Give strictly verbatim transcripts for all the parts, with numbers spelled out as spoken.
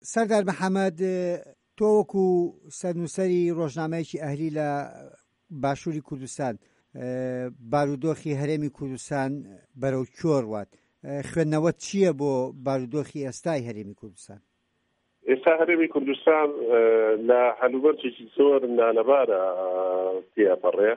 سەردار محەممەد تۆ وەکو سەرنووسەری ڕۆژنامەیەکی ئەهلی لە باشووری کوردستان بارودۆخی هەرێمی کوردستان بەرەو کۆڕوات خوێندنەوە چییە بۆ بارودۆخی ئێستای هەرێمی کوردستان؟ ئێستا هەرێمی کوردستان لە هەلوبەرجێکی زۆر نالەبارە پێپەڕێ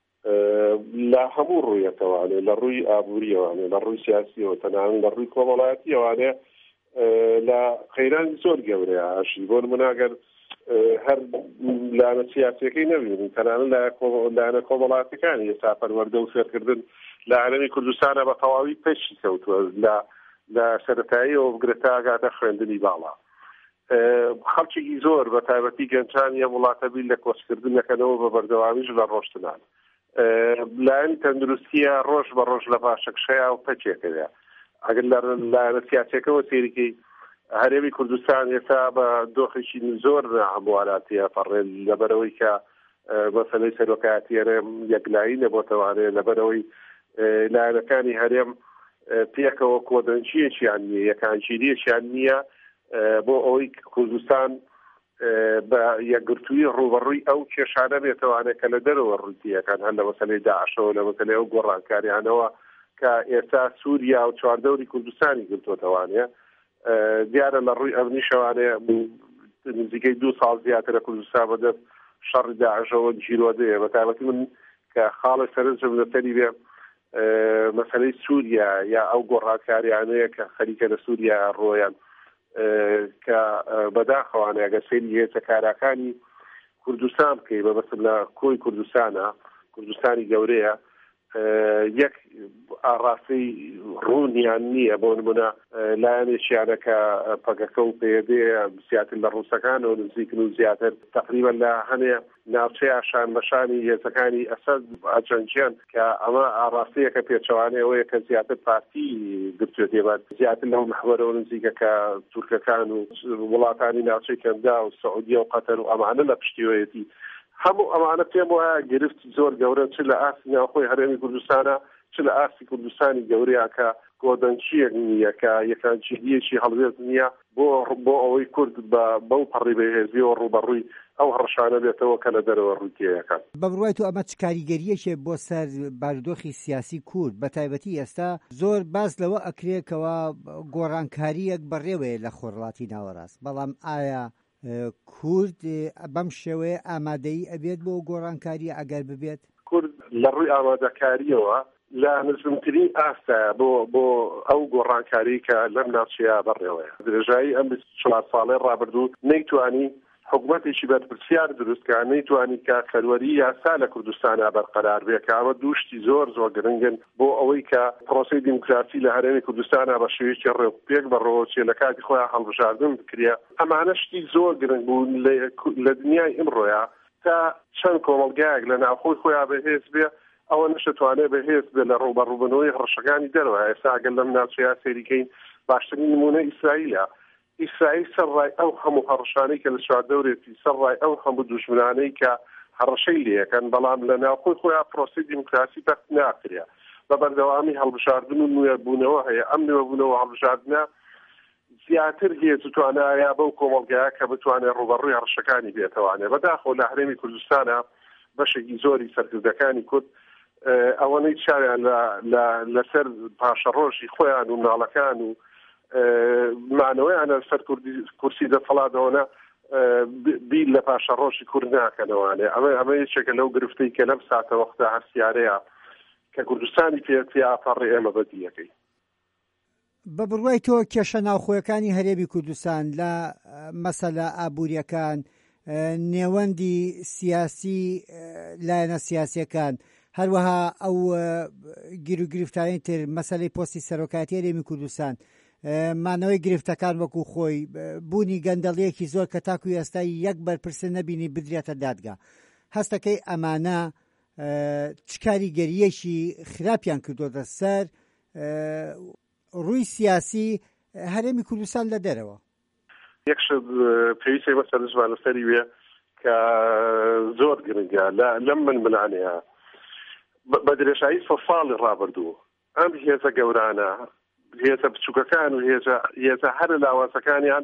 لە هەموو ڕوویەکەوانێ لە ڕووی ئابووریەوانێ لە ڕووی سیاسیەوە تەنانەت لە ڕووی کۆمەڵایەتیەوانێ لە قەیرانی زۆر گەورەیە ئاشی بۆ نموناگەر هەر لایەنە سیاسیەکەی نەبینین تەنانەت لایەنە کۆمەڵایەتەکانی ئێستا پەروەردە و فێرکردن لە هەرێمی کوردستانە بە تەواوی پێشی کەوتووە لە سەرەتاییەوە بگرێتە ئاگاتە خوێندنی باڵا خەڵکێکی زۆر بە تایبەتی گەنجانی ئەم وڵاتە بیر لە کۆچکردنەکەنەوە بە بەردەوامیش لە ڕۆشتنان لایەنی تەندروستیە ڕۆژ بە ڕۆژ لە پاشەکشەیە و پەچێکەوە ئەگەر لە لایەنە سیاسیەکەوە سێریکەی هەرێمی کوردستان ئێستا بە دۆخێکی زۆر هەمواراتیە پەڕێن لەبەرەوەی کە مەسەلەی سەرۆکایەتی هەرێم یەکلایی نەبۆتەوانێ لەبەرەوەی لایەنەکانی هەرێم پێکەوە کۆدەنجیەکیان نییە یەکانگیریەکیان نییە بۆ ئەوەی کوردستان بە یەکگرتووی ڕوبەڕووی ئەو کێشانە بێتوانێت کە لە دەرەوە ڕووتیەکان هەر لە مەسەلەی داعشەوە لە مەسەلەی ئەو گۆڕانکاریانەوە کە ئێستا سووریا و چواردەوری کوردستانی گرتووەتەوانێ دیارە لە ڕووی ئەمنی شەوانەیە نزیکەی دوو ساڵ زیاتر لە کوردستان بەدەست شەڕی داعشەوە گیرۆدەیە بە تایبەتی من کە خاڵی سەرنجم لەسەری بێ مەسەلەی سووریا یا ئەو گۆڕانکاریانەیە کە خەریکە لە سووریا ڕۆیان کە بەداخەوانە ئەگەر سەیری هێزە کاراکانی کوردستان بکەی بەبەستم لە کۆی کوردستانە کوردستانی گەورەیە یەک ئاڕاستی ڕوونیان نییە بۆ نمونە لایەنێکیانە کە پەکەکە و پێدەیە زیاتر لە ڕووسەکانەوە نزیکن و زیاتر تقریبا لە هەنێ ناوچەی ئاشان بەشانی هێزەکانی ئەسەد ئەجەنجیان کە ئەمە ئاڕاستەیەکە پێچەوانەیەوەیە کە زیاتر پارتی گرتوێت دێبات زیاتر لەو محوەرەوە نزیکە کە تورکەکان و وڵاتانی ناوچەی کەندا و سعودیە و قەتەر و ئەمانە لە پشتیوەیەتی هەموو ئەمانە پێم وایە گرفت زۆر گەورە چ لە ئاستی ناوخۆی هەرێمی کوردستانە چ لە ئاستی کوردستانی گەورەیە کە کۆدەنجیەک نییە کە یەکانگیریەکی هەڵوێست نییە بۆ بۆ ئەوەی کورد بە بەو پەڕی بەهێزیەوە ڕوبەڕووی ئەو هەڕەشانە بێتەوە کە لە دەرەوە ڕووتیەکان. بە بڕوای تو ئەمە چ کاریگەریەکێ بۆ سەر بارودۆخی سیاسی کورد بە تایبەتی ئێستا زۆر باس لەوە ئەکرێکەوە گۆڕانکاریەک بەڕێوەیە لە خۆرڵاتی ناوەڕاست بەڵام ئایا کورد بەم شێوەیە ئامادەی ئەبێت بۆ گۆڕانکاریە ئەگەر ببێت؟ کورد لە ڕووی ئامادەکاریەوە لە نزمترین ئاستایە بۆ بۆ ئەو گۆڕانکاری کە لەم ناوچەیە بەڕێوەیە درێژایی ئەم چوار ساڵەی ڕابردوو نەیتوانی حکوومەتێکی بەرپرسیار دروستکە نەیتوانی کە سەروەری یاسا لە کوردستانە بەرقەرار بێت کە ئەمە دووشتی زۆر زۆر گرنگن بۆ ئەوەی کە پرۆسەی دیموکراسی لە هەرێمی کوردستانە بە شێوەیەکی ڕێوپێک بەڕەوەچێ لە کاتی خۆیان هەڵبژاردن بکرێ ئەمانە شتی زۆر گرنگ بوون لە دنیای ئمڕۆیە تا چەند کۆمەڵگایەک لە ناوخۆی خۆیان بەهێز بێ ئەوە نەشتوانێت بەهێز بێ لە ڕوبەڕووبوونەوەی هەڕەشەکانی دەرەوە ئێستا ئەگەر لەم ناوچەیە سەیریکەین باشترین نمونە ئیسرائیلە ئیسرائیل سەرڕای ئەو هەموو هەڕەشانەی کە لە چواردەورێتی سەرڕای ئەو هەموو دوژمنانەی کە هەڕەشەی لێەکەن بەڵام لە ناوخۆی خۆیان پرۆسی دیموکراسی بەست ناکرێ بە بەردەوامی هەڵبژاردن و نوێبوونەوە هەیە ئەم نوێبوونەوە هەڵبژاردنە زیاتر هێز توانایە بەو کۆمەڵگایە کە بتوانێت ڕوبەڕووی هەڕەشەکانی بێتەوانێ بەداخەوە لە هەرێمی کوردستانە بەشێکی زۆری سەرکردەکانی کورد ئەوەنەی چاویان لەسەر پاشەڕۆژی خۆیان و ناڵەکان و مانەوەیانە سەر کورسی دەسەڵاتەوەنە بیل لە پاشەڕۆژی کورد ناکەنەوانێ ئەمە ئەمە یەکێکە لەو گرفتەی کە لەم ساتە وەختە هەرسیارەیە کە کوردستانی پێ ئاپەڕێ ئێمە بەدیەکەی. بە بڕوای تۆ کێشە ناوخۆیەکانی هەرێمی کوردستان لە مەسەلە ئابووریەکان نێوەندی سیاسی لایەنە سیاسیەکان هەروەها ئەو گیر و گرفتانی تر مەسەلەی پۆستی سەرۆکایەتی هەرێمی کوردستان مانەوەی گرفتەکان وەکو خۆی بوونی گەندەڵیەکی زۆر کە تاکوی ئێستای یەک بەرپرسە نەبینی بدرێتە دادگا هەستەکەی ئەمانە چ کاریگەریەکی خراپیان کردوتە سەر ڕووی سیاسی هەرێمی کوردستان لە دەرەوە؟ یەکشت پێویستە مەسەلە زمان لەسەری وێ کە زۆر گرنگە لەم من منانەیە بە درێژایی سە ساڵی ڕابردوو ئەم هێزە گەورانە هێزە بچووکەکان و هێزە هەر لاوازەکانیان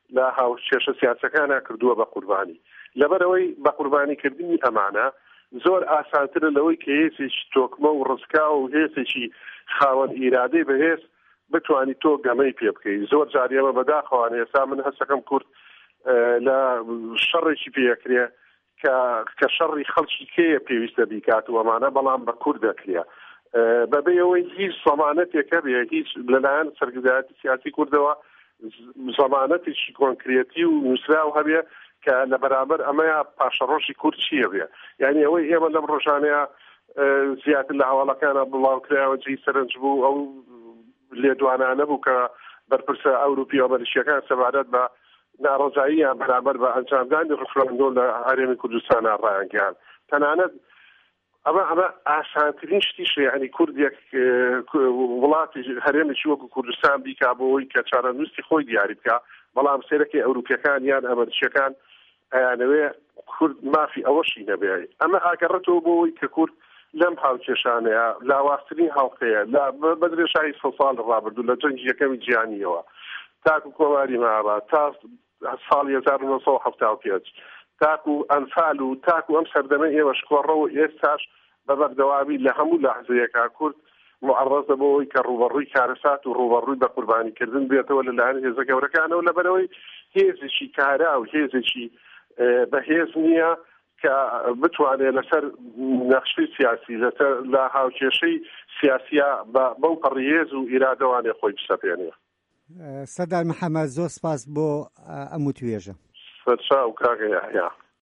لە هاوکێشە سیاسەکانە کردووە بە قوربانی. لەبەرەوەی بە قوربانیکردنی ئەمانە زۆر ئاسانترە لەوەی کە هێزێکی تۆکمە و ڕزکا و هێزێکی خاوەن ئیرادەی بەهێز بتوانی تۆ گەمەی پێ بکەی. زۆر جاریەمە بەداخەوان ئێستا من هەستەکەم کورد لە شەڕێکی پێەکرێ کە شەڕی خەڵکی کێیە پێویستە بیکات و ئەمانە بەڵام بە کورد دەکرێ بەبێەوەی هیچ زەمانەتێکە بێ هیچ لەلایەن سەرکردایەتی سیاسی کوردەوە زەمانەتێکی کۆنکرێتی و نووسراو هەبێ کە لە بەرامبەر ئەمەیە پاشەڕۆژی کورد چییە بێ. یعنی ئەوەی ئێمە لەم ڕۆژانەیە زیاتر لە هەواڵەکانە بڵاوکرایەوە جێی سەرنج بوو ئەو لێدوانانە بوو کە بەرپرسە ئەوروپی و مەلیشیەکان سەبارەت بە ناڕەزاییان بەرامبەر بە ئەنجامدانی ڕفراندۆ لە هەرێمی کوردستانە ڕایانگەیان. تەنانەت ئەمە ئەمە ئاسانترین شتیشە، یعنی کوردێک وڵاتی هەرێمێکی وەکو کوردستان بیکا بۆەوەی کە چارەنووستی خۆی دیاری بکە، بەڵام سێرەکەی ئەوروپیەکان یان ئەمریکیەکان ئەیانەوێ کورد مافی ئەوەشی نەبێ. ئەمە ئاگەڕێتەوە بۆەوەی کە کورد لەم هاوکێشانەیە لاوااسترین هاوقەیە بە درێژایی سە ساڵ ڕابردوو لە جەنگی یەکەمی جیهانیەوە تاکو کۆماری مابات تا ساڵی هەزار و نۆ سەد و هەفتاد و پێنج تاکو ئەنفال و تاکو ئەم سەردەمە ئێوە شکۆڕەوە ئێستاش بە بەردەوامی لە هەموو لەحزەیەکا کورد معڕەزە بۆەوەی کە ڕوبەڕووی کارەسات و ڕوبەڕووی بە قوربانیکردن بێتەوە لەلایەن هێزە گەورەکانەوە لەبەرەوەی هێزێکی کارا و هێزێکی بەهێز نییە کە بتوانێت لەسەر نەخشەی سیاسی لە هاوکێشەی سیاسیە بەو پەڕیهێز و ئیرادەوانێ خۆی بسەپێنێ. سەردار محەممەد زۆر سپاس بۆ ئەم وتوێژە. سەرچاو کاکە یاحیا.